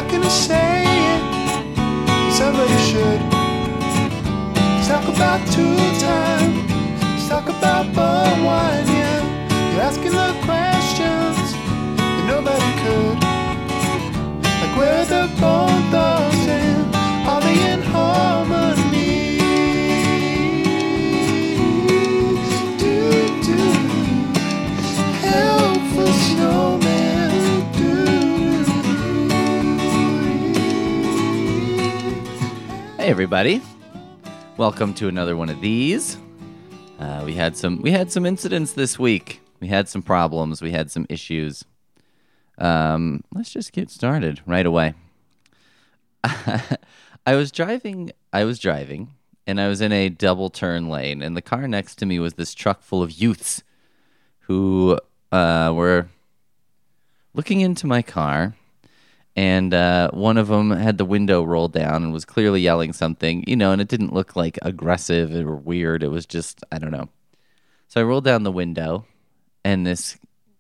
not gonna say it, somebody should. Let's talk about tool time. Let's talk about bum wine, yeah. You're asking the questions that nobody could. Like where the bone thugs and are they in harmony? Helpful snowman. Hey everybody, welcome to another one of these. We had some incidents this week. We had some problems. We had some issues. Let's just get started right away. I was driving, and I was in a double turn lane, and the car next to me was this truck full of youths who were looking into my car, and one of them had the window rolled down and was clearly yelling something, and it didn't look like aggressive or weird. It was just, I don't know. So I rolled down the window, and this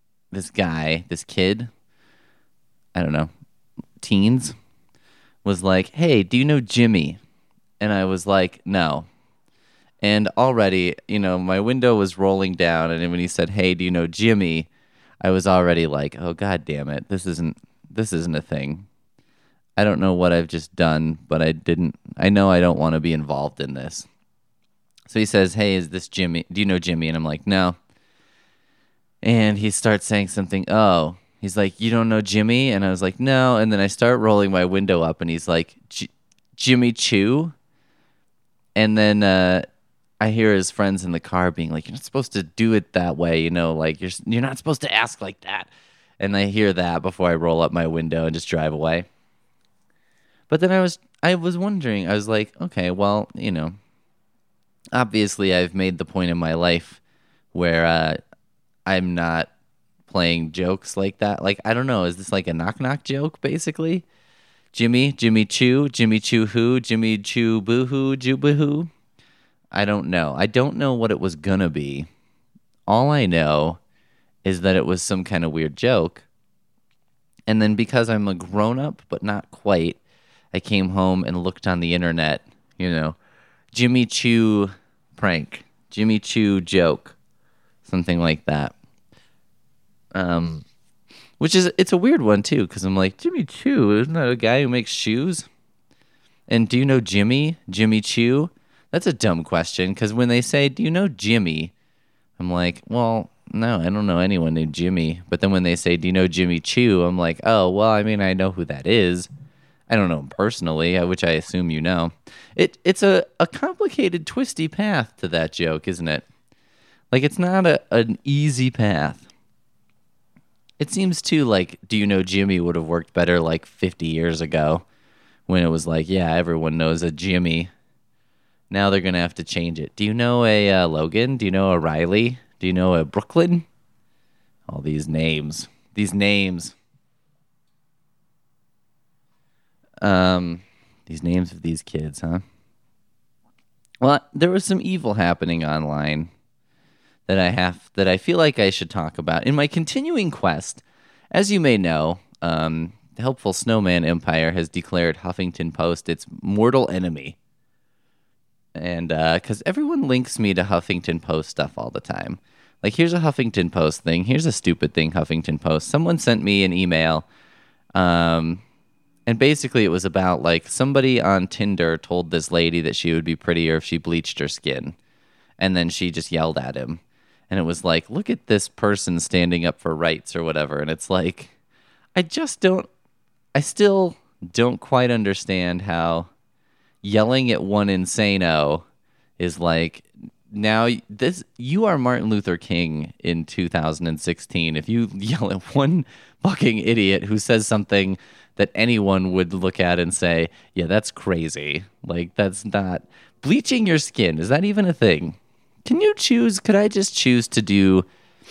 kid, I don't know, teens, was like, "Hey, do you know Jimmy?" And I was like, "No." And already, my window was rolling down, and when he said, "Hey, do you know Jimmy?" I was already like, "Oh, God damn it. This isn't a thing. I don't know what I've just done, but I know I don't want to be involved in this." So he says, "Hey, is this Jimmy? Do you know Jimmy?" And I'm like, "No." And he starts saying something. "Oh." He's like, "You don't know Jimmy?" And I was like, "No." And then I start rolling my window up, and he's like, "Jimmy Choo?" And then I hear his friends in the car being like, "You're not supposed to do it that way, like you're not supposed to ask like that." And I hear that before I roll up my window and just drive away. But then I was wondering, I was like, okay, well, obviously I've made the point in my life where I'm not playing jokes like that. Like, I don't know, is this like a knock-knock joke, basically? Jimmy Choo who, Jimmy Choo boo-hoo, Jubahoo? I don't know. I don't know what it was gonna be. All I know is that it was some kind of weird joke. And then because I'm a grown-up, but not quite, I came home and looked on the internet, Jimmy Choo prank, Jimmy Choo joke, something like that. It's a weird one, too, because I'm like, Jimmy Choo, isn't that a guy who makes shoes? And do you know Jimmy Choo? That's a dumb question, because when they say, do you know Jimmy? I'm like, well, no, I don't know anyone named Jimmy. But then when they say, do you know Jimmy Choo? I'm like, oh, well, I mean, I know who that is. I don't know him personally, which I assume you know. It's a complicated, twisty path to that joke, isn't it? Like, it's not an easy path. It seems, too, like, do you know Jimmy would have worked better, like, 50 years ago when it was like, yeah, everyone knows a Jimmy. Now they're going to have to change it. Do you know a Logan? Do you know a Riley? Do you know a Brooklyn? All these names. These names of these kids, huh? Well, there was some evil happening online that I feel like I should talk about. In my continuing quest, as you may know, the Helpful Snowman Empire has declared Huffington Post its mortal enemy. And because everyone links me to Huffington Post stuff all the time. Like, here's a Huffington Post thing. Here's a stupid thing, Huffington Post. Someone sent me an email, and basically it was about, like, somebody on Tinder told this lady that she would be prettier if she bleached her skin. And then she just yelled at him. And it was like, look at this person standing up for rights or whatever. And it's like, I still don't quite understand how yelling at one insano is like, now you are Martin Luther King in 2016. If you yell at one fucking idiot who says something that anyone would look at and say, yeah, that's crazy. Like, that's not bleaching your skin. Is that even a thing? Could I just choose to do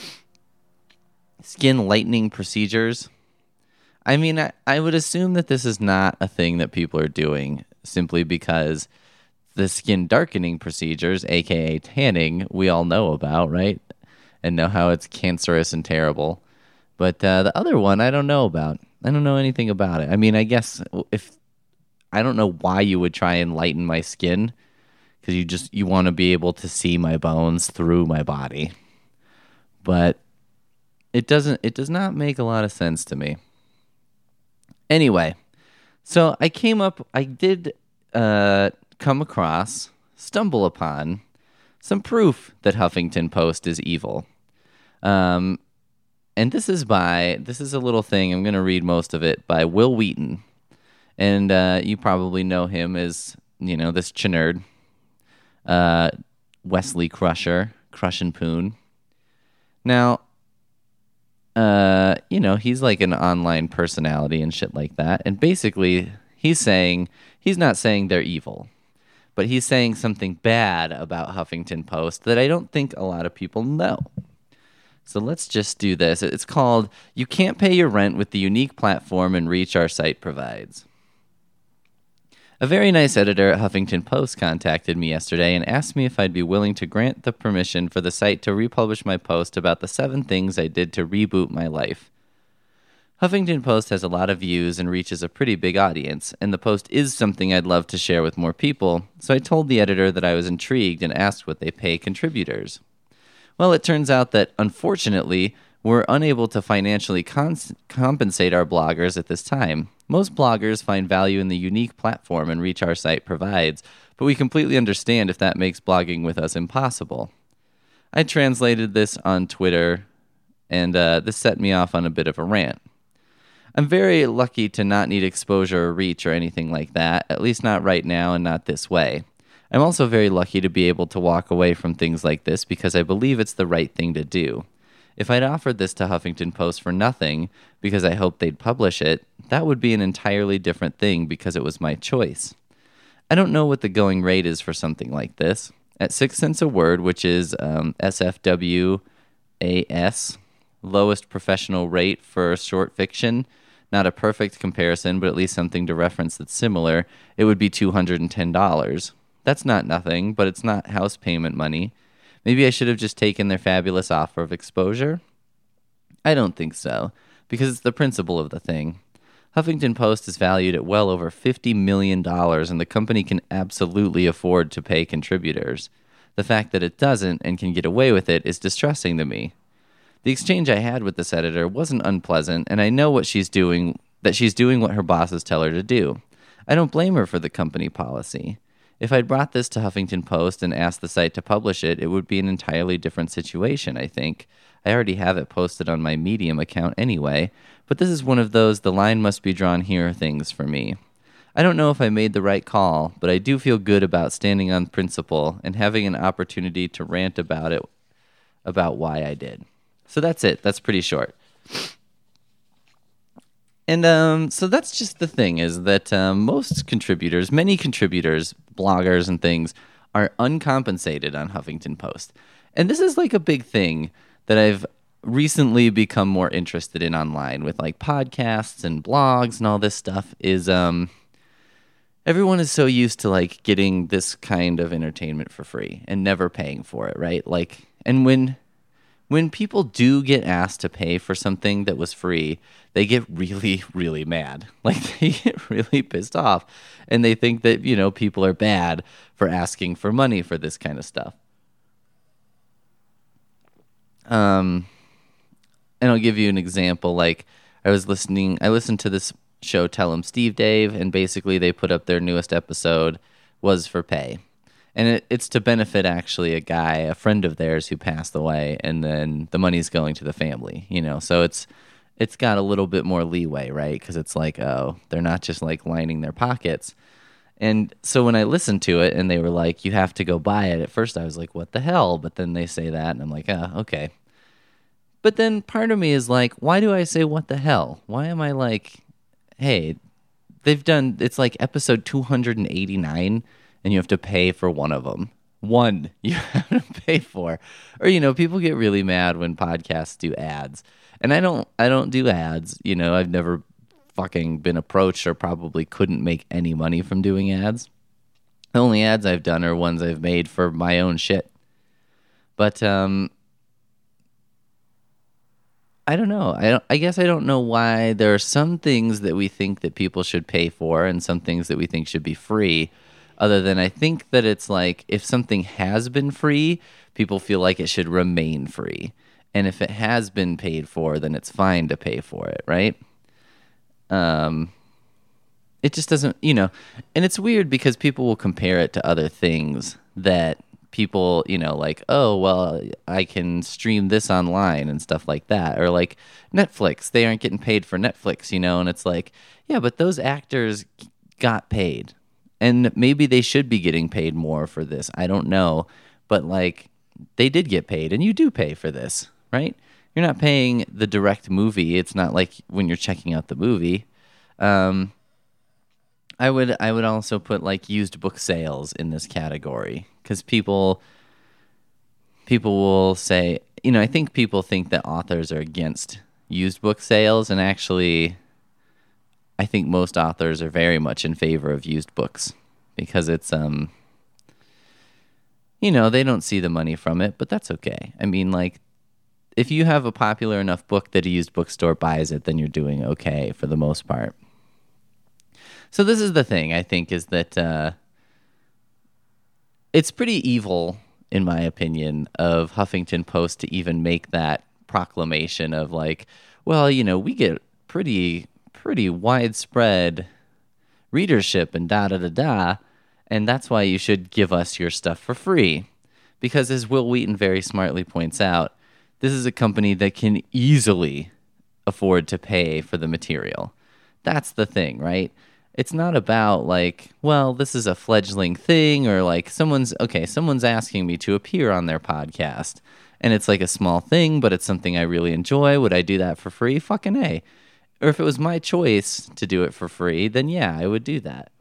skin lightening procedures? I mean, I would assume that this is not a thing that people are doing simply because the skin darkening procedures, aka tanning, we all know about, right? And know how it's cancerous and terrible. But the other one, I don't know about. I don't know anything about it. I mean, I guess if I don't know why you would try and lighten my skin, because you want to be able to see my bones through my body. But it does not make a lot of sense to me. Anyway, so I did stumble upon some proof that Huffington Post is evil. And this is a little thing, I'm going to read most of it, by Will Wheaton. And you probably know him as, this chinerd, Wesley Crusher, Crush and Poon. Now, he's like an online personality and shit like that. And basically, he's not saying they're evil, but he's saying something bad about Huffington Post that I don't think a lot of people know. So let's just do this. It's called "You Can't Pay Your Rent with the Unique Platform and Reach Our Site Provides." A very nice editor at Huffington Post contacted me yesterday and asked me if I'd be willing to grant the permission for the site to republish my post about the 7 things I did to reboot my life. Huffington Post has a lot of views and reaches a pretty big audience, and the post is something I'd love to share with more people, so I told the editor that I was intrigued and asked what they pay contributors. Well, it turns out that, unfortunately, we're unable to financially compensate our bloggers at this time. Most bloggers find value in the unique platform and reach our site provides, but we completely understand if that makes blogging with us impossible. I translated this on Twitter, and this set me off on a bit of a rant. I'm very lucky to not need exposure or reach or anything like that, at least not right now and not this way. I'm also very lucky to be able to walk away from things like this because I believe it's the right thing to do. If I'd offered this to Huffington Post for nothing because I hoped they'd publish it, that would be an entirely different thing because it was my choice. I don't know what the going rate is for something like this. At 6 cents a word, which is SFWAS, lowest professional rate for short fiction, not a perfect comparison, but at least something to reference that's similar, it would be $210. That's not nothing, but it's not house payment money. Maybe I should have just taken their fabulous offer of exposure? I don't think so, because it's the principle of the thing. Huffington Post is valued at well over $50 million, and the company can absolutely afford to pay contributors. The fact that it doesn't and can get away with it is distressing to me. The exchange I had with this editor wasn't unpleasant, and I know that she's doing what her bosses tell her to do. I don't blame her for the company policy. If I'd brought this to Huffington Post and asked the site to publish it, it would be an entirely different situation, I think. I already have it posted on my Medium account anyway, but this is one of those the line must be drawn here things for me. I don't know if I made the right call, but I do feel good about standing on principle and having an opportunity to rant about why I did. So that's it. That's pretty short. And so that's just the thing, is that many contributors, bloggers and things, are uncompensated on Huffington Post. And this is like a big thing that I've recently become more interested in online with like podcasts and blogs and all this stuff is everyone is so used to like getting this kind of entertainment for free and never paying for it, right? Like, and when people do get asked to pay for something that was free, they get really, really mad. Like, they get really pissed off. And they think that, people are bad for asking for money for this kind of stuff. And I'll give you an example. Like, I listened to this show, Tell 'em Steve Dave, and basically they put up their newest episode was for pay. And it's to benefit actually a friend of theirs who passed away, and then the money's going to the family, So it's got a little bit more leeway, right? Because it's like, oh, they're not just like lining their pockets. And so when I listened to it and they were like, you have to go buy it, at first I was like, what the hell? But then they say that, and I'm like, oh, okay. But then part of me is like, why do I say what the hell? Why am I like, hey, it's like episode 289, and you have to pay for one of them. One you have to pay for. Or, people get really mad when podcasts do ads. And I don't do ads. I've never fucking been approached or probably couldn't make any money from doing ads. The only ads I've done are ones I've made for my own shit. But I I don't know. I guess I don't know why there are some things that we think that people should pay for and some things that we think should be free. Other than I think that it's like if something has been free, people feel like it should remain free. And if it has been paid for, then it's fine to pay for it, right? It just doesn't, and it's weird because people will compare it to other things that people, like, oh, well, I can stream this online and stuff like that. Or like Netflix, they aren't getting paid for Netflix, and it's like, yeah, but those actors got paid. And maybe they should be getting paid more for this. I don't know. But like, they did get paid, and you do pay for this, right? You're not paying the direct movie. It's not like when you're checking out the movie. I would also put like used book sales in this category because people will say, I think people think that authors are against used book sales, and actually I think most authors are very much in favor of used books because it's they don't see the money from it, but that's okay. I mean, like, if you have a popular enough book that a used bookstore buys it, then you're doing okay for the most part. So this is the thing, I think, is that it's pretty evil, in my opinion, of Huffington Post to even make that proclamation of like, well, we get pretty widespread readership and da-da-da-da, and that's why you should give us your stuff for free. Because as Will Wheaton very smartly points out, this is a company that can easily afford to pay for the material. That's the thing, right? It's not about like, well, this is a fledgling thing, or like someone's asking me to appear on their podcast, and it's like a small thing, but it's something I really enjoy. Would I do that for free? Fucking A. Or if it was my choice to do it for free, then yeah, I would do that.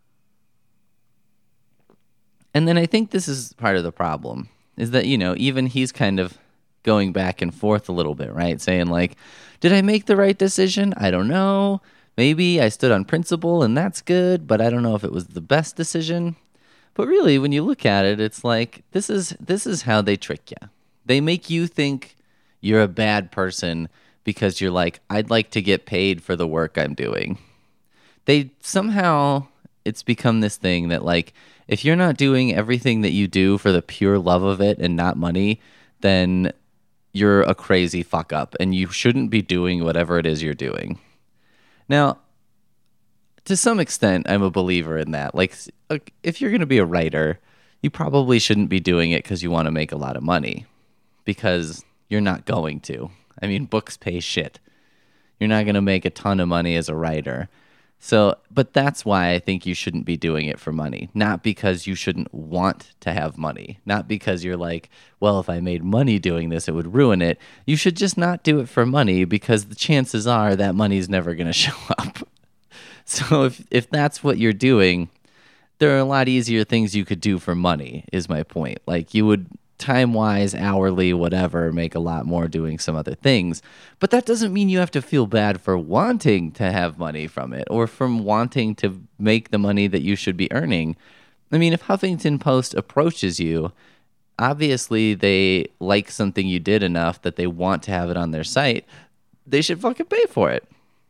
And then I think this is part of the problem, is that, even he's kind of going back and forth a little bit, right? Saying like, did I make the right decision? I don't know. Maybe I stood on principle and that's good, but I don't know if it was the best decision. But really, when you look at it, it's like, this is how they trick you. They make you think you're a bad person because you're like, I'd like to get paid for the work I'm doing. It's become this thing that like, if you're not doing everything that you do for the pure love of it and not money, then you're a crazy fuck up and you shouldn't be doing whatever it is you're doing. Now, to some extent, I'm a believer in that. Like, if you're going to be a writer, you probably shouldn't be doing it because you want to make a lot of money, because you're not going to. I mean, books pay shit. You're not going to make a ton of money as a writer. So, but that's why I think you shouldn't be doing it for money, not because you shouldn't want to have money, not because you're like, well, if I made money doing this, it would ruin it. You should just not do it for money because the chances are that money's never going to show up. So if that's what you're doing, there are a lot easier things you could do for money, is my point. Like, you would, time-wise, hourly, whatever, make a lot more doing some other things. But that doesn't mean you have to feel bad for wanting to have money from it or from wanting to make the money that you should be earning. I mean, if Huffington Post approaches you, obviously they like something you did enough that they want to have it on their site. They should fucking pay for it.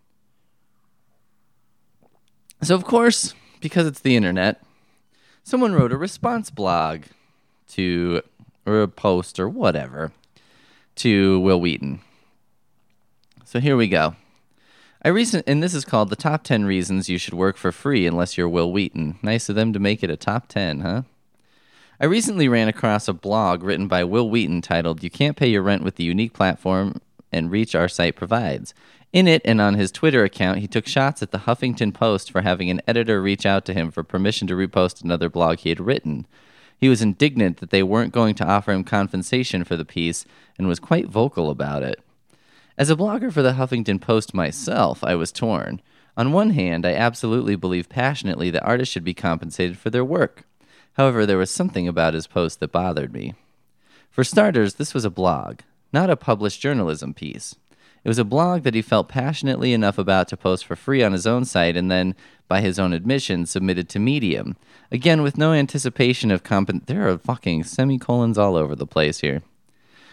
So, of course, because it's the internet, someone wrote a response blog or a post or whatever to Will Wheaton. So here we go. And this is called the top 10 reasons you should work for free unless you're Will Wheaton. Nice of them to make it a top 10, huh? I recently ran across a blog written by Will Wheaton titled, "You Can't Pay Your Rent with the Unique Platform and Reach Our Site Provides." In it and on his Twitter account, he took shots at the Huffington Post for having an editor reach out to him for permission to repost another blog he had written. He was indignant that they weren't going to offer him compensation for the piece and was quite vocal about it. As a blogger for the Huffington Post myself, I was torn. On one hand, I absolutely believe passionately that artists should be compensated for their work. However, there was something about his post that bothered me. For starters, this was a blog, not a published journalism piece. It was a blog that he felt passionately enough about to post for free on his own site and then, by his own admission, submitted to Medium. Again, with no anticipation of there are fucking semicolons all over the place here.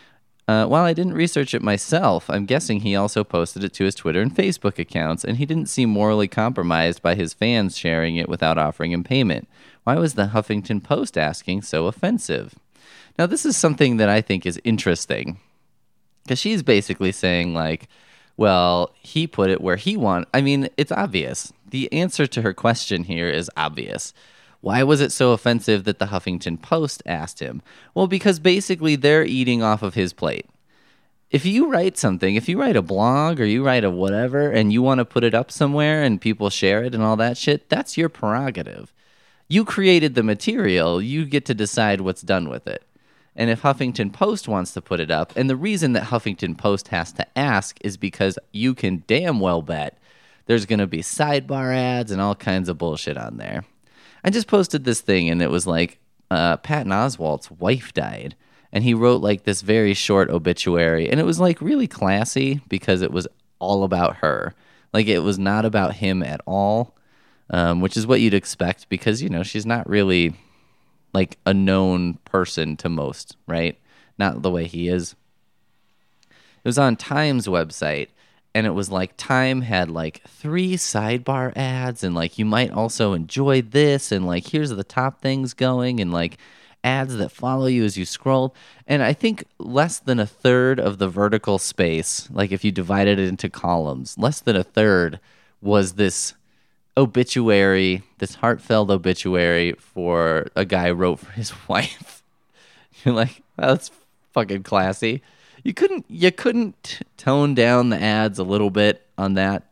While I didn't research it myself, I'm guessing he also posted it to his Twitter and Facebook accounts, and he didn't seem morally compromised by his fans sharing it without offering him payment. Why was the Huffington Post asking so offensive? Now, this is something that I think is interesting, because she's basically saying, like, well, he put it where he wanted. I mean, it's obvious. The answer to her question here is obvious. Why was it so offensive that the Huffington Post asked him? Well, because basically they're eating off of his plate. If you write something, if you write a blog or you write a whatever and you want to put it up somewhere and people share it and all that shit, that's your prerogative. You created the material, you get to decide what's done with it. And if Huffington Post wants to put it up, and the reason that Huffington Post has to ask is because you can damn well bet there's going to be sidebar ads and all kinds of bullshit on there. I just posted this thing, and it was like Patton Oswalt's wife died, and he wrote like this very short obituary, and it was like really classy because it was all about her. Like it was not about him at all, which is what you'd expect because, you know, she's not really like a known person to most, right? Not the way he is. It was on Time's website, and it was like Time had like 3 sidebar ads, and like you might also enjoy this, and like here's the top things going, and like ads that follow you as you scroll. And I think less than a third of the vertical space, like if you divided it into columns, less than a third was this obituary, this heartfelt obituary for a guy wrote for his wife. You're like, oh, that's fucking classy. You couldn't tone down the ads a little bit on that.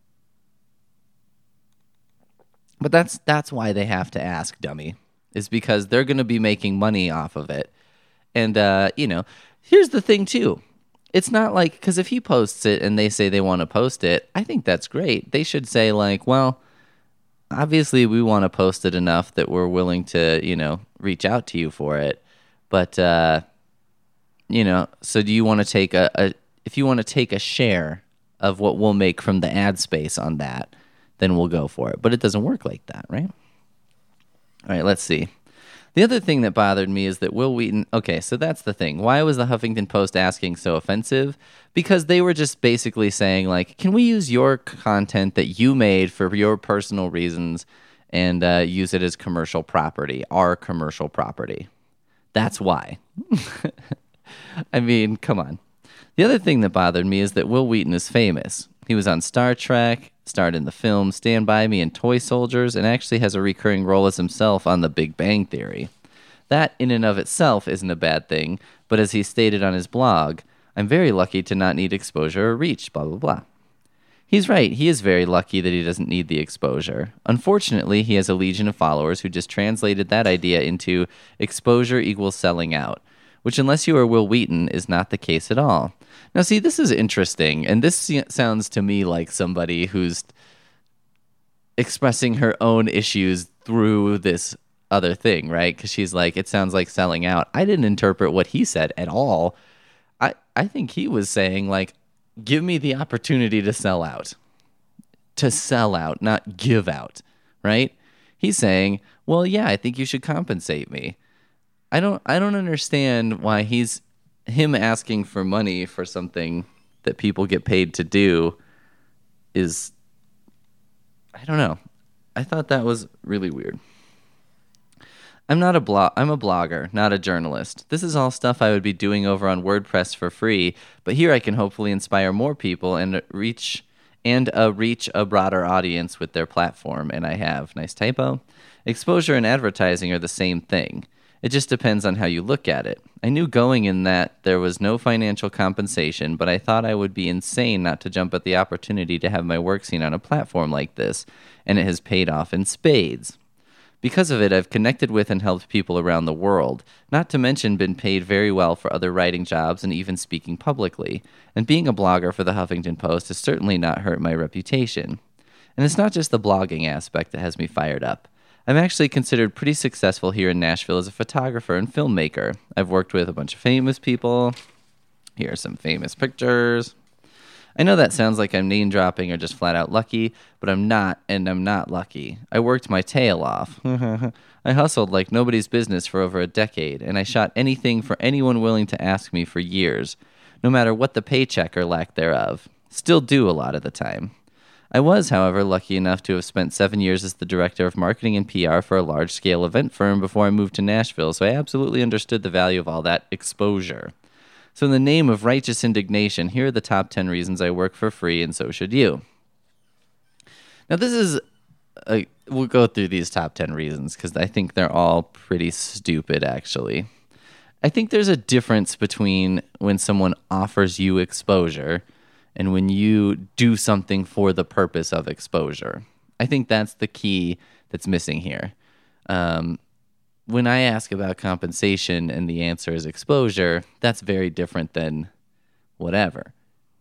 But that's why they have to ask, dummy, is because they're going to be making money off of it. And you know, here's the thing too. It's not like, because if he posts it and they say they want to post it, I think that's great. They should say like, well, obviously we want to post it enough that we're willing to, you know, reach out to you for it. But you know, so do you want to take if you want to take a share of what we'll make from the ad space on that, then we'll go for it. But it doesn't work like that, right? All right, let's see. The other thing that bothered me is that Wil Wheaton... Okay, so that's the thing. Why was the Huffington Post asking so offensive? Because they were just basically saying, like, can we use your content that you made for your personal reasons and use it as commercial property, our commercial property? That's why. I mean, come on. The other thing that bothered me is that Wil Wheaton is famous. He was on Star Trek, starred in the film Stand By Me and Toy Soldiers, and actually has a recurring role as himself on The Big Bang Theory. That, in and of itself, isn't a bad thing, but as he stated on his blog, I'm very lucky to not need exposure or reach, blah, blah, blah. He's right, he is very lucky that he doesn't need the exposure. Unfortunately, he has a legion of followers who just translated that idea into exposure equals selling out, which, unless you are Wil Wheaton, is not the case at all. Now, see, this is interesting, and this sounds to me like somebody who's expressing her own issues through this other thing, right? Because she's like, it sounds like selling out. I didn't interpret what he said at all. I think he was saying, like, give me the opportunity to sell out. To sell out, not give out, right? He's saying, well, yeah, I think you should compensate me. I don't understand why him asking for money for something that people get paid to do is, I don't know. I thought that was really weird. I'm a blogger, not a journalist. This is all stuff I would be doing over on WordPress for free, but here I can hopefully inspire more people and reach a broader audience with their platform, and I have. Nice typo. Exposure and advertising are the same thing. It just depends on how you look at it. I knew going in that there was no financial compensation, but I thought I would be insane not to jump at the opportunity to have my work seen on a platform like this, and it has paid off in spades. Because of it, I've connected with and helped people around the world, not to mention been paid very well for other writing jobs and even speaking publicly. And being a blogger for the Huffington Post has certainly not hurt my reputation. And it's not just the blogging aspect that has me fired up. I'm actually considered pretty successful here in Nashville as a photographer and filmmaker. I've worked with a bunch of famous people. Here are some famous pictures. I know that sounds like I'm name-dropping or just flat-out lucky, but I'm not, and I'm not lucky. I worked my tail off. I hustled like nobody's business for over a decade, and I shot anything for anyone willing to ask me for years. no matter what the paycheck or lack thereof. Still do a lot of the time. I was, however, lucky enough to have spent 7 years as the director of marketing and PR for a large-scale event firm before I moved to Nashville, so I absolutely understood the value of all that exposure. So in the name of righteous indignation, here are the top 10 reasons I work for free, and so should you. Now this is, we'll go through these top 10 reasons, because I think they're all pretty stupid, actually. I think there's a difference between when someone offers you exposure and when you do something for the purpose of exposure. I think that's the key that's missing here. When I ask about compensation and the answer is exposure, that's very different than whatever.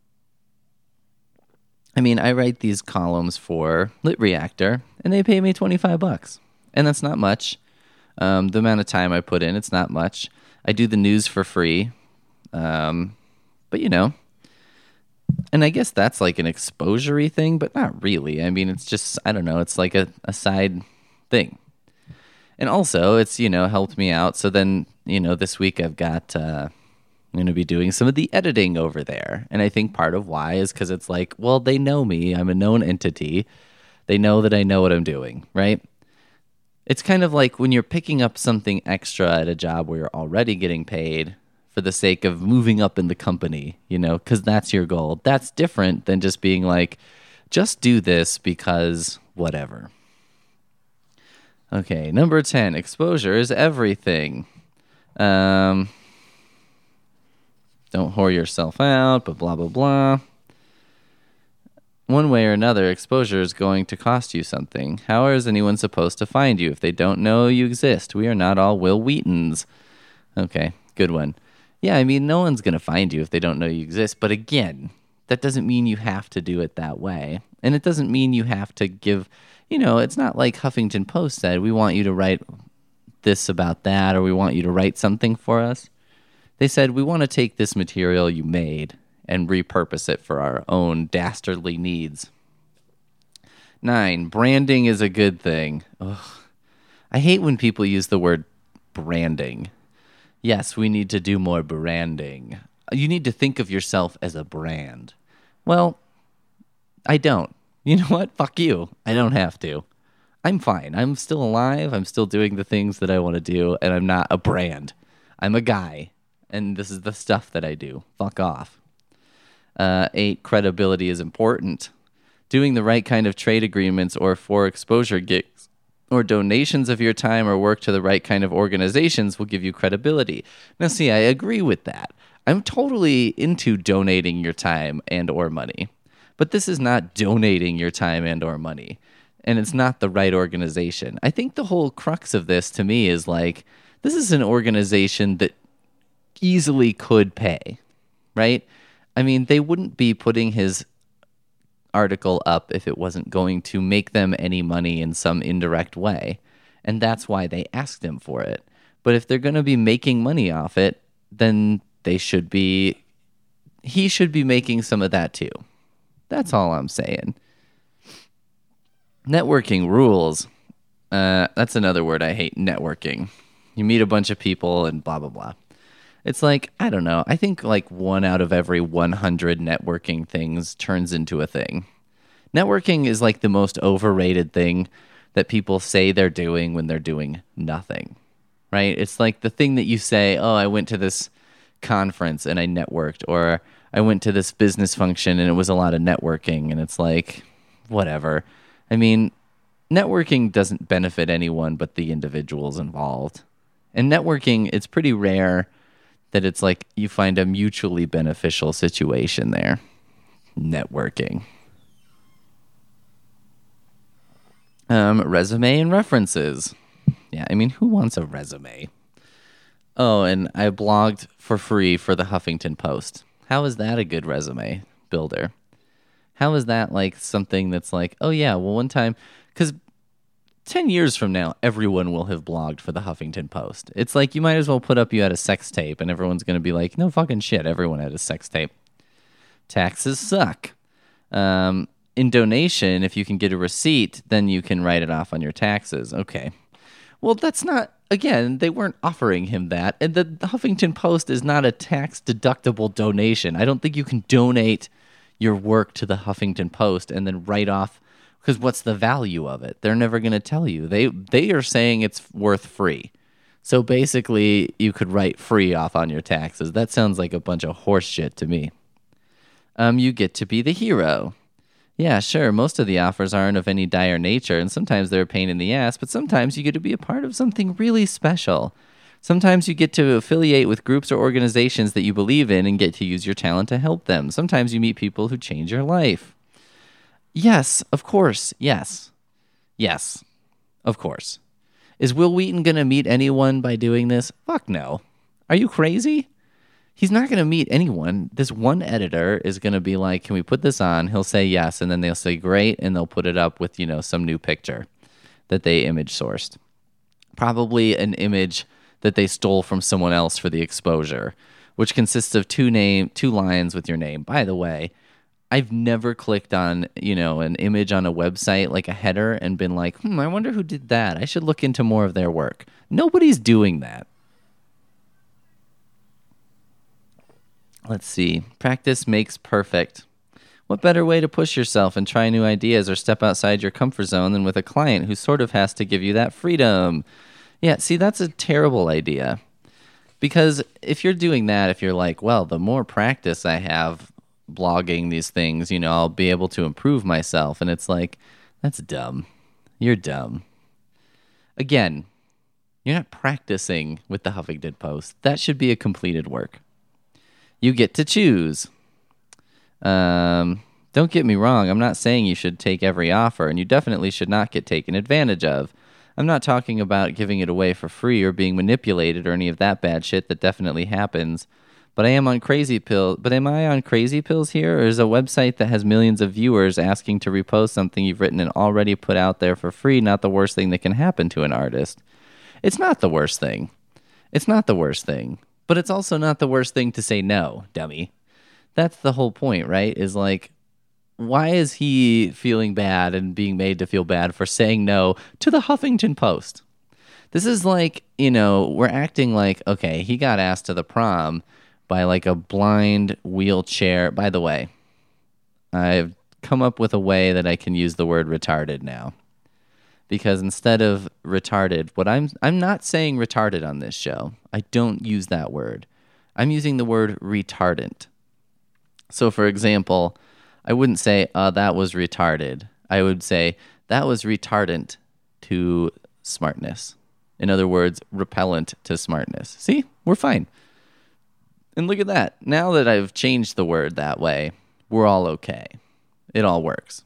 I mean, I write these columns for Lit Reactor, and they pay me $25. And that's not much. The amount of time I put in, it's not much. I do the news for free. But, you know. And I guess that's like an exposure-y thing, but not really. I mean, it's just, I don't know, it's like a side thing. And also, it's, you know, helped me out. So then, you know, this week I've got, I'm going to be doing some of the editing over there. And I think part of why is because it's like, well, they know me. I'm a known entity. They know that I know what I'm doing, right? It's kind of like when you're picking up something extra at a job where you're already getting paid for the sake of moving up in the company, you know, because that's your goal. That's different than just being like, just do this because whatever. Okay, number 10, exposure is everything. Don't whore yourself out, but blah, blah, blah. One way or another, exposure is going to cost you something. How is anyone supposed to find you if they don't know you exist? We are not all Will Wheatons. Okay, good one. Yeah, I mean, no one's going to find you if they don't know you exist. But again, that doesn't mean you have to do it that way. And it doesn't mean you have to give, you know, it's not like Huffington Post said, we want you to write this about that, or we want you to write something for us. They said, we want to take this material you made and repurpose it for our own dastardly needs. 9, branding is a good thing. Ugh. I hate when people use the word branding. Yes, we need to do more branding. You need to think of yourself as a brand. Well, I don't. You know what? Fuck you. I don't have to. I'm fine. I'm still alive. I'm still doing the things that I want to do, and I'm not a brand. I'm a guy, and this is the stuff that I do. Fuck off. 8, credibility is important. Doing the right kind of trade agreements or for exposure gigs or donations of your time or work to the right kind of organizations will give you credibility. Now, see, I agree with that. I'm totally into donating your time and or money. But this is not donating your time and or money. And it's not the right organization. I think the whole crux of this to me is like, this is an organization that easily could pay, right? I mean, they wouldn't be putting his article up if it wasn't going to make them any money in some indirect way. And that's why they asked him for it. But if they're going to be making money off it, then he should be making some of that too. That's all I'm saying. Networking rules. That's another word I hate, networking. You meet a bunch of people and blah, blah, blah. It's like, I don't know. I think like 1 out of every 100 networking things turns into a thing. Networking is like the most overrated thing that people say they're doing when they're doing nothing, right? It's like the thing that you say, oh, I went to this conference and I networked, or I went to this business function and it was a lot of networking, and it's like, whatever. I mean, networking doesn't benefit anyone but the individuals involved. And networking, it's pretty rare that it's like you find a mutually beneficial situation there. Networking. Resume and references. Yeah, I mean, who wants a resume? Oh, and I blogged for free for the Huffington Post. How is that a good resume builder? How is that like something that's like, oh yeah, well one time, because 10 years from now, everyone will have blogged for the Huffington Post. It's like you might as well put up you had a sex tape and everyone's going to be like, no fucking shit, everyone had a sex tape. Taxes suck. In donation, if you can get a receipt, then you can write it off on your taxes. Okay. Well, that's not, again, they weren't offering him that. And the Huffington Post is not a tax-deductible donation. I don't think you can donate your work to the Huffington Post and then write off, because what's the value of it? They're never going to tell you. They are saying it's worth free. So basically, you could write free off on your taxes. That sounds like a bunch of horse shit to me. You get to be the hero. Yeah, sure, most of the offers aren't of any dire nature, and sometimes they're a pain in the ass, but sometimes you get to be a part of something really special. Sometimes you get to affiliate with groups or organizations that you believe in and get to use your talent to help them. Sometimes you meet people who change your life. Yes, of course, yes. Yes, of course. Is Will Wheaton going to meet anyone by doing this? Fuck no. Are you crazy? He's not going to meet anyone. This one editor is going to be like, can we put this on? He'll say yes, and then they'll say great, and they'll put it up with, some new picture that they image sourced. Probably an image that they stole from someone else for the exposure, which consists of two lines with your name. By the way, I've never clicked on, an image on a website, like a header, and been like, I wonder who did that. I should look into more of their work. Nobody's doing that. Let's see. Practice makes perfect. What better way to push yourself and try new ideas or step outside your comfort zone than with a client who sort of has to give you that freedom? Yeah, see, that's a terrible idea. Because if you're doing that, if you're like, well, the more practice I have blogging these things, I'll be able to improve myself. And it's like, that's dumb. You're dumb. Again, you're not practicing with the Huffington Post. That should be a completed work. You get to choose. Don't get me wrong. I'm not saying you should take every offer, and you definitely should not get taken advantage of. I'm not talking about giving it away for free or being manipulated or any of that bad shit that definitely happens. But I am on crazy pills. But am I on crazy pills here, or is a website that has millions of viewers asking to repost something you've written and already put out there for free not the worst thing that can happen to an artist? It's not the worst thing. It's not the worst thing. But it's also not the worst thing to say no, dummy. That's the whole point, right? Is like, why is he feeling bad and being made to feel bad for saying no to the Huffington Post? This is like, we're acting like, okay, he got asked to the prom by like a blind wheelchair. By the way, I've come up with a way that I can use the word retarded now. Because instead of retarded, I'm not saying retarded on this show. I don't use that word. I'm using the word retardant. So, for example, I wouldn't say, that was retarded. I would say, that was retardant to smartness. In other words, repellent to smartness. See? We're fine. And look at that. Now that I've changed the word that way, we're all okay. It all works.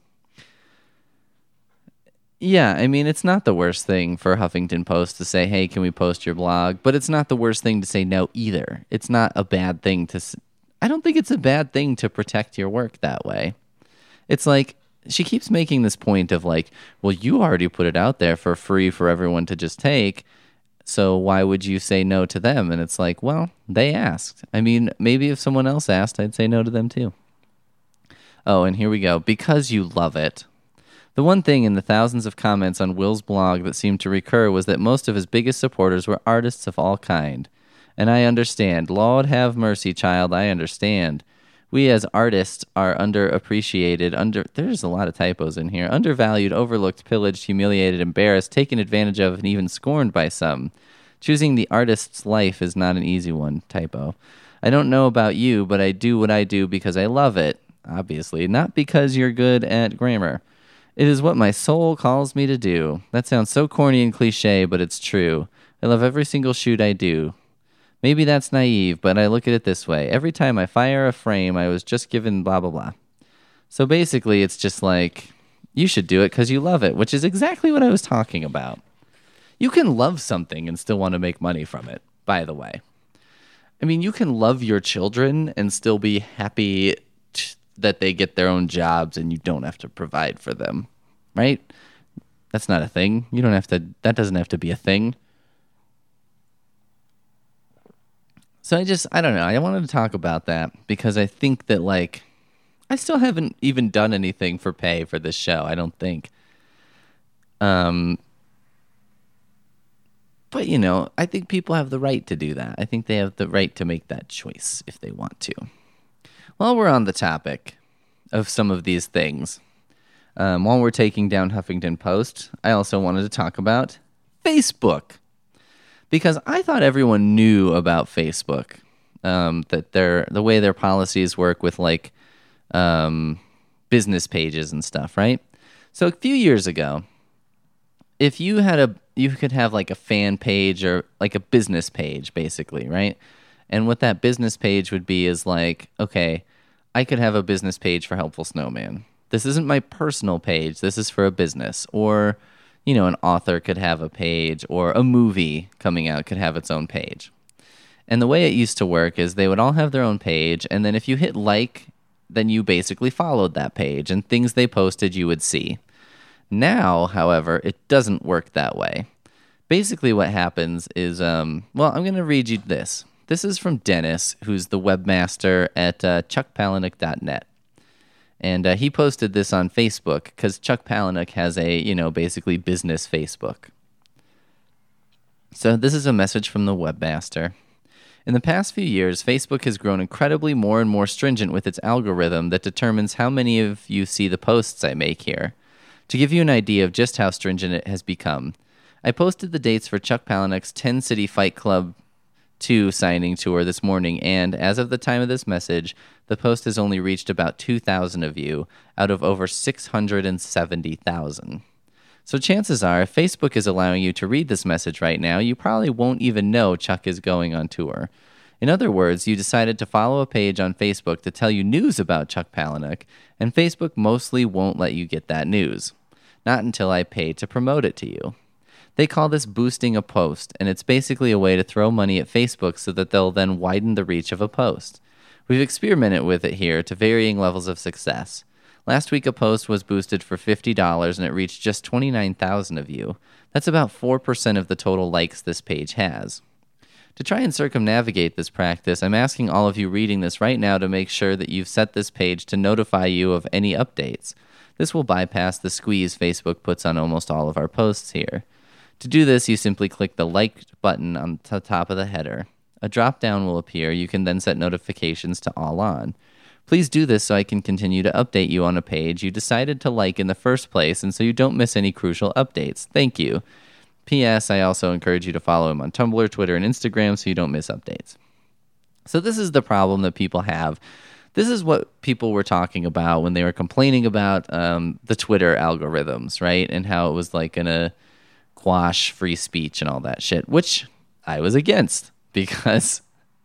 Yeah, I mean, it's not the worst thing for Huffington Post to say, hey, can we post your blog? But it's not the worst thing to say no either. It's not a bad thing I don't think it's a bad thing to protect your work that way. It's like, she keeps making this point of like, well, you already put it out there for free for everyone to just take, so why would you say no to them? And it's like, well, they asked. I mean, maybe if someone else asked, I'd say no to them too. Oh, and here we go. Because you love it. The one thing in the thousands of comments on Will's blog that seemed to recur was that most of his biggest supporters were artists of all kind. And I understand. Lord have mercy, child, I understand. We as artists are underappreciated, there's a lot of typos in here, undervalued, overlooked, pillaged, humiliated, embarrassed, taken advantage of, and even scorned by some. Choosing the artist's life is not an easy one, typo. I don't know about you, but I do what I do because I love it, obviously, not because you're good at grammar. It is what my soul calls me to do. That sounds so corny and cliche, but it's true. I love every single shoot I do. Maybe that's naive, but I look at it this way. Every time I fire a frame, I was just given blah, blah, blah. So basically, it's just like, you should do it because you love it, which is exactly what I was talking about. You can love something and still want to make money from it, by the way. I mean, you can love your children and still be happy that they get their own jobs and you don't have to provide for them, right? That's not a thing. That doesn't have to be a thing. So I don't know. I wanted to talk about that because I think that, like, I still haven't even done anything for pay for this show, I don't think. But But, I think people have the right to do that. I think they have the right to make that choice if they want to. While we're on the topic of some of these things, while we're taking down Huffington Post, I also wanted to talk about Facebook. Because I thought everyone knew about Facebook, that the way their policies work with like business pages and stuff, right? So a few years ago, if you could have like a fan page or like a business page, basically, right? And what that business page would be is like, okay, I could have a business page for Helpful Snowman. This isn't my personal page. This is for a business. Or, an author could have a page, or a movie coming out could have its own page. And the way it used to work is they would all have their own page, and then if you hit like, then you basically followed that page, and things they posted you would see. Now, however, it doesn't work that way. Basically what happens is, I'm going to read you this. This is from Dennis, who's the webmaster at chuckpalahniuk.net. And he posted this on Facebook because Chuck Palahniuk has a, basically business Facebook. So this is a message from the webmaster. In the past few years, Facebook has grown incredibly more and more stringent with its algorithm that determines how many of you see the posts I make here. To give you an idea of just how stringent it has become, I posted the dates for Chuck Palahniuk's 10 City Fight Club 2 signing tour this morning, and as of the time of this message, the post has only reached about 2,000 of you out of over 670,000. So chances are, if Facebook is allowing you to read this message right now, you probably won't even know Chuck is going on tour. In other words, you decided to follow a page on Facebook to tell you news about Chuck Palahniuk, and Facebook mostly won't let you get that news. Not until I pay to promote it to you. They call this boosting a post, and it's basically a way to throw money at Facebook so that they'll then widen the reach of a post. We've experimented with it here to varying levels of success. Last week a post was boosted for $50 and it reached just 29,000 of you. That's about 4% of the total likes this page has. To try and circumnavigate this practice, I'm asking all of you reading this right now to make sure that you've set this page to notify you of any updates. This will bypass the squeeze Facebook puts on almost all of our posts here. To do this, you simply click the like button on the top of the header. A drop-down will appear. You can then set notifications to all on. Please do this so I can continue to update you on a page you decided to like in the first place and so you don't miss any crucial updates. Thank you. P.S. I also encourage you to follow him on Tumblr, Twitter, and Instagram so you don't miss updates. So this is the problem that people have. This is what people were talking about when they were complaining about the Twitter algorithms, right? And how it was like going to quash free speech and all that shit, which I was against because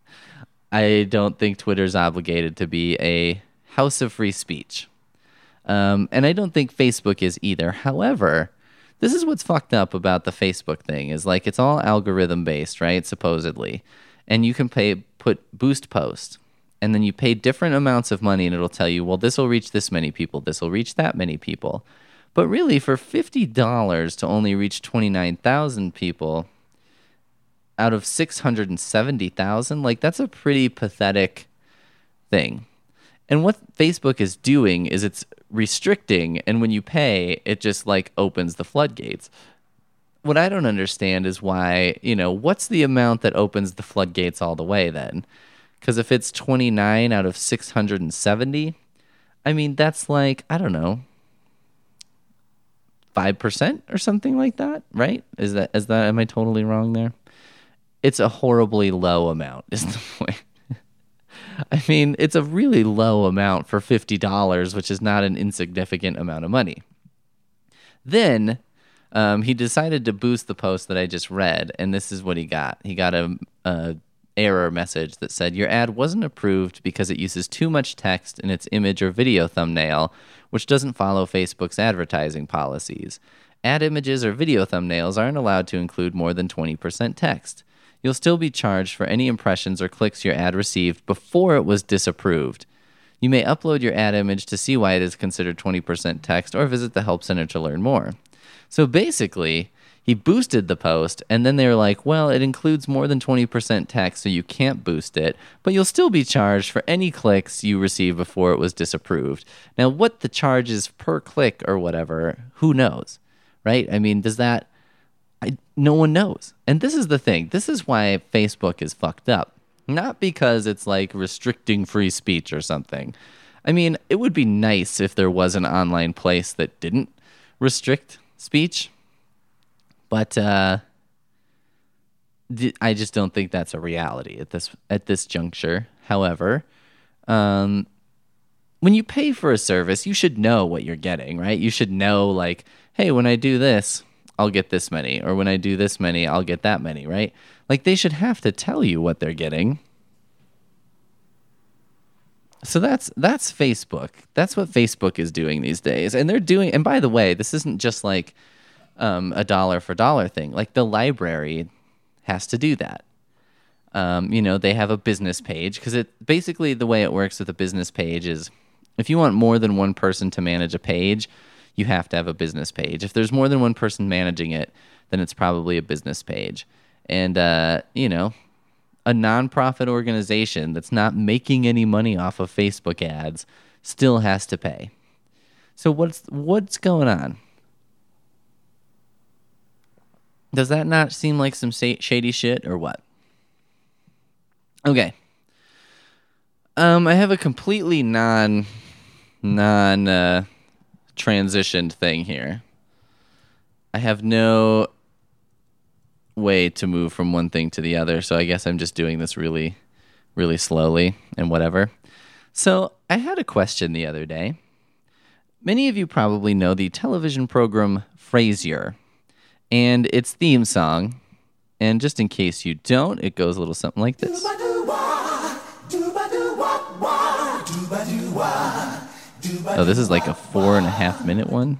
I don't think Twitter's obligated to be a house of free speech. And I don't think Facebook is either. However, this is what's fucked up about the Facebook thing is like it's all algorithm based, right? Supposedly. And you can put boost post and then you pay different amounts of money and it'll tell you, well, this will reach this many people. This will reach that many people. But really for $50 to only reach 29,000 people out of 670,000, like that's a pretty pathetic thing. And what Facebook is doing is it's restricting, and when you pay, it just like opens the floodgates. What I don't understand is why, what's the amount that opens the floodgates all the way then? Because if it's 29 out of 670, I mean, that's like, I don't know, 5% or something like that, right? Is that, am I totally wrong there? It's a horribly low amount, is the point. I mean, it's a really low amount for $50, which is not an insignificant amount of money. Then he decided to boost the post that I just read, and this is what he got. He got a error message that said, your ad wasn't approved because it uses too much text in its image or video thumbnail, which doesn't follow Facebook's advertising policies. Ad images or video thumbnails aren't allowed to include more than 20% text. You'll still be charged for any impressions or clicks your ad received before it was disapproved. You may upload your ad image to see why it is considered 20% text or visit the Help Center to learn more. So basically, he boosted the post, and then they were like, well, it includes more than 20% text, so you can't boost it, but you'll still be charged for any clicks you receive before it was disapproved. Now, what the charge is per click or whatever, who knows, right? I mean, does that no one knows. And this is the thing. This is why Facebook is fucked up. Not because it's like restricting free speech or something. I mean, it would be nice if there was an online place that didn't restrict speech. But I just don't think that's a reality at this juncture. However, when you pay for a service, you should know what you're getting, right? You should know, like, hey, when I do this, I'll get this many, or when I do this many, I'll get that many, right? Like, they should have to tell you what they're getting. So that's Facebook. That's what Facebook is doing these days. And they're doing, and by the way, this isn't just like a dollar for dollar thing. Like, the library has to do that. They have a business page, because it basically, the way it works with a business page is if you want more than one person to manage a page, you have to have a business page. If there's more than one person managing it, then it's probably a business page. And, a nonprofit organization that's not making any money off of Facebook ads still has to pay. So what's going on? Does that not seem like some shady shit or what? Okay. I have a completely transitioned thing here. I have no way to move from one thing to the other, so I guess I'm just doing this really, really slowly and whatever. So I had a question the other day. Many of you probably know the television program Frasier and its theme song. And just in case you don't, it goes a little something like this. Oh, this is like a 4.5 minute one.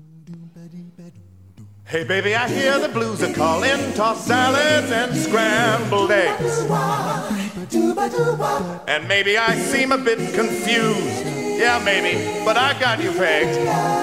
Hey baby, I hear the blues are calling, tossed salads and scrambled eggs. And maybe I seem a bit confused. Yeah, maybe, but I got you pegged.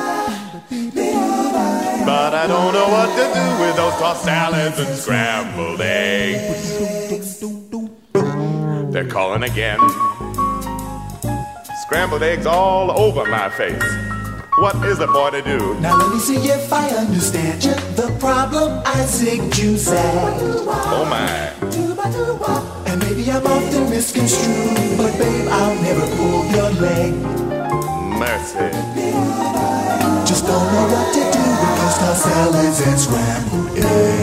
But I don't know what to do with those tossed salads and scrambled eggs. They're calling again. Scrambled eggs all over my face. What is a boy to do? Now let me see if I understand you. The problem I think you say. Oh my. And maybe I'm often misconstrued, but babe, I'll never pull your leg. Mercy. Just don't know what to do with those tossed salads and scrambled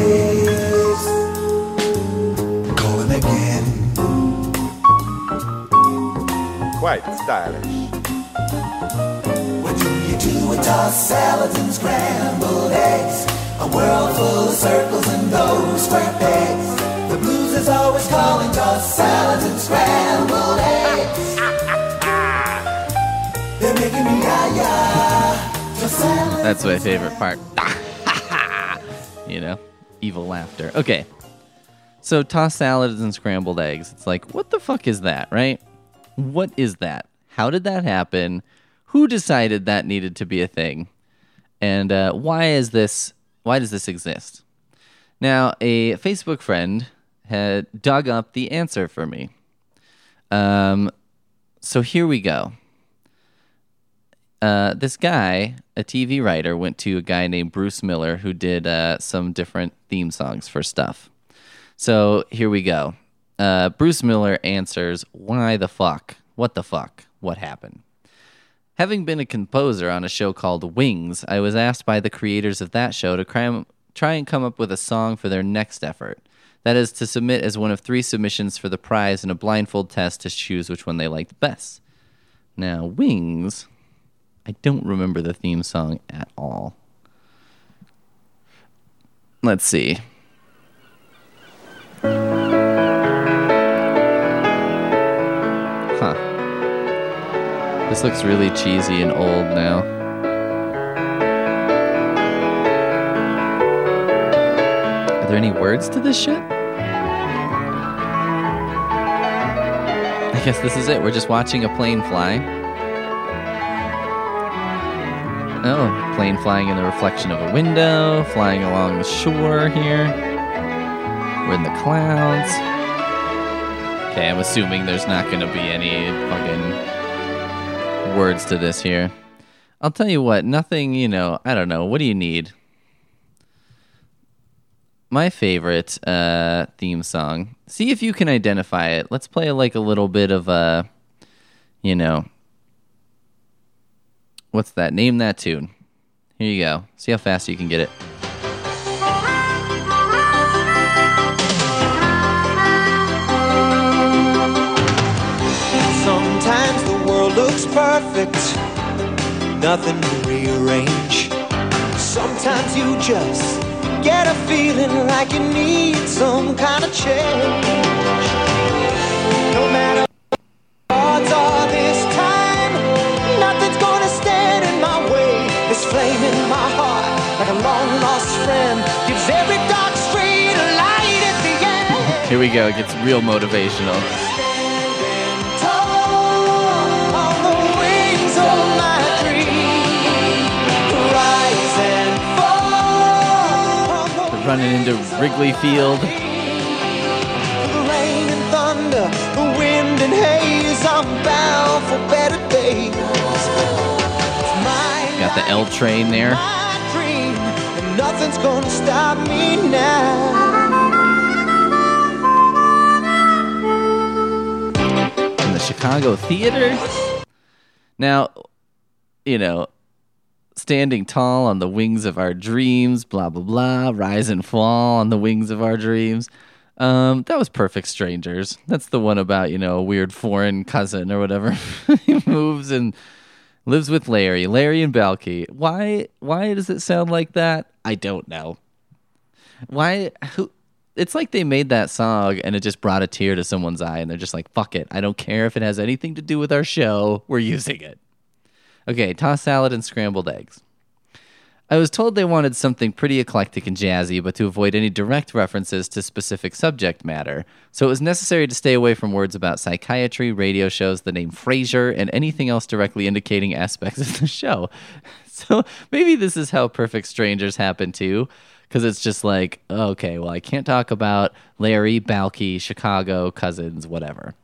eggs. Calling again. Quite stylish. What do you do with tossed salads and scrambled eggs? A world full of circles and those square pegs. The blues is always calling tossed salads and scrambled eggs. They're making me That's my favorite part. Evil laughter. Okay. So tossed salads and scrambled eggs. It's like, what the fuck is that, right? What is that? How did that happen? Who decided that needed to be a thing? And why does this exist? Now, a Facebook friend had dug up the answer for me. So here we go. This guy, a TV writer, went to a guy named Bruce Miller who did some different theme songs for stuff. So here we go. Bruce Miller answers, why the fuck? What the fuck? What happened? Having been a composer on a show called Wings, I was asked by the creators of that show to try and come up with a song for their next effort. That is, to submit as one of 3 submissions for the prize in a blindfold test to choose which one they liked best. Now, Wings, I don't remember the theme song at all. Let's see. This looks really cheesy and old now. Are there any words to this shit? I guess this is it. We're just watching a plane fly. Oh, plane flying in the reflection of a window, flying along the shore here. We're in the clouds. Okay, I'm assuming there's not going to be any fucking words to this here. I'll tell you what, nothing, I don't know. What do you need? my favorite theme song. See if you can identify it. Let's play like a little bit of a, what's that? Name that tune. Here you go. See how fast you can get it. Sometimes the world looks perfect, nothing to rearrange. Sometimes you just get a feeling like you need some kind of change. No matter what odds are this time, nothing's gonna stand in my way. This flame in my heart, like a long lost friend, gives every dark street a light at the end. Here we go. It gets real motivational. Running into Wrigley Field. The rain and thunder, the wind and haze, I'm bound for better days. Got the L train there. My dream, and nothing's gonna stop me now. In the Chicago Theater. Now, standing tall on the wings of our dreams, blah, blah, blah, rise and fall on the wings of our dreams. That was Perfect Strangers. That's the one about, a weird foreign cousin or whatever. He moves and lives with Larry and Balky. Why does it sound like that? I don't know. It's like they made that song and it just brought a tear to someone's eye and they're just like, fuck it. I don't care if it has anything to do with our show. We're using it. Okay, tossed salad and scrambled eggs. I was told they wanted something pretty eclectic and jazzy, but to avoid any direct references to specific subject matter. So it was necessary to stay away from words about psychiatry, radio shows, the name Frasier, and anything else directly indicating aspects of the show. So maybe this is how Perfect Strangers happened too, because it's just like, okay, well, I can't talk about Larry, Balky, Chicago, cousins, whatever.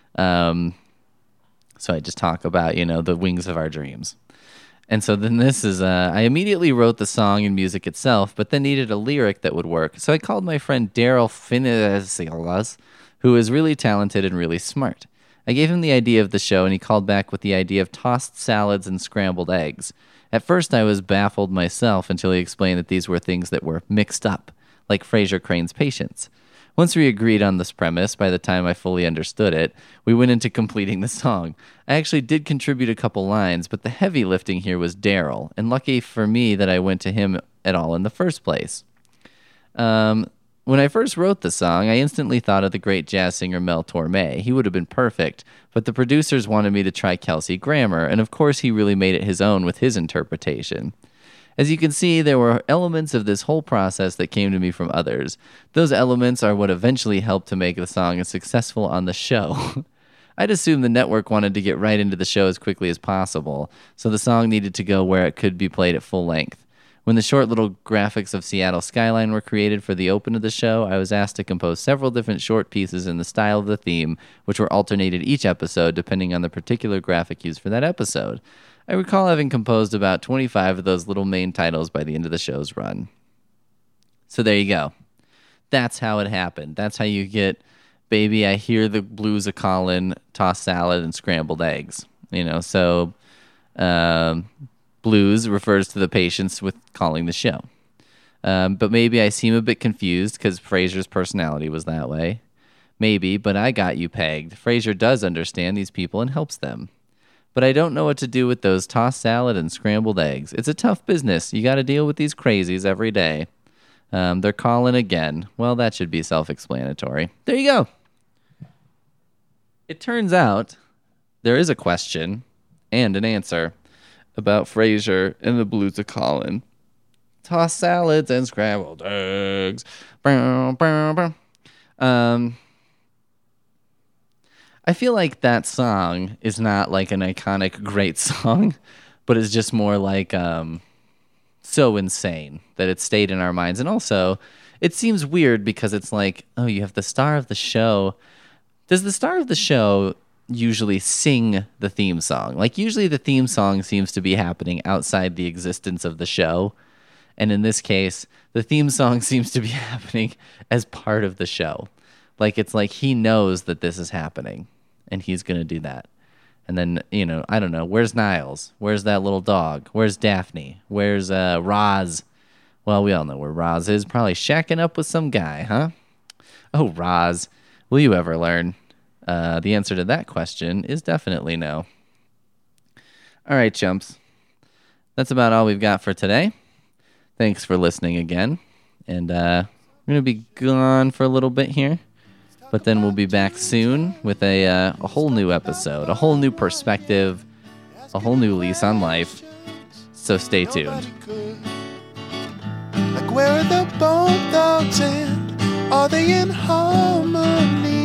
So I just talk about, the wings of our dreams. And so then this is, I immediately wrote the song and music itself, but then needed a lyric that would work. So I called my friend Daryl Finesilas, who is really talented and really smart. I gave him the idea of the show, and he called back with the idea of tossed salads and scrambled eggs. At first, I was baffled myself until he explained that these were things that were mixed up, like Frasier Crane's patients. Once we agreed on this premise, by the time I fully understood it, we went into completing the song. I actually did contribute a couple lines, but the heavy lifting here was Daryl, and lucky for me that I went to him at all in the first place. When I first wrote the song, I instantly thought of the great jazz singer Mel Torme. He would have been perfect, but the producers wanted me to try Kelsey Grammer, and of course he really made it his own with his interpretation. As you can see, there were elements of this whole process that came to me from others. Those elements are what eventually helped to make the song as successful on the show. I'd assumed the network wanted to get right into the show as quickly as possible, so the song needed to go where it could be played at full length. When the short little graphics of Seattle skyline were created for the open of the show, I was asked to compose several different short pieces in the style of the theme, which were alternated each episode depending on the particular graphic used for that episode. I recall having composed about 25 of those little main titles by the end of the show's run. So there you go. That's how it happened. That's how you get Baby, I Hear the Blues A-Callin', tossed salad, and scrambled eggs. So blues refers to the patients with calling the show. But maybe I seem a bit confused because Frasier's personality was that way. Maybe, but I got you pegged. Frasier does understand these people and helps them. But I don't know what to do with those tossed salad and scrambled eggs. It's a tough business. You got to deal with these crazies every day. They're calling again. Well, that should be self-explanatory. There you go. It turns out there is a question and an answer about Frasier and the Blues A-Callin'. Tossed salads and scrambled eggs. I feel like that song is not like an iconic great song, but it's just more like so insane that it stayed in our minds. And also, it seems weird because it's like, oh, you have the star of the show. Does the star of the show usually sing the theme song? Like, usually the theme song seems to be happening outside the existence of the show. And in this case, the theme song seems to be happening as part of the show. Like, it's like he knows that this is happening, and he's going to do that. And then, I don't know, where's Niles? Where's that little dog? Where's Daphne? Where's Roz? Well, we all know where Roz is. Probably shacking up with some guy, huh? Oh, Roz, will you ever learn? The answer to that question is definitely no. All right, chumps. That's about all we've got for today. Thanks for listening again. And we're going to be gone for a little bit here. But then we'll be back soon with a whole new episode, a whole new perspective, a whole new lease on life. So stay tuned. Like, where are the bone thugs and are they in harmony?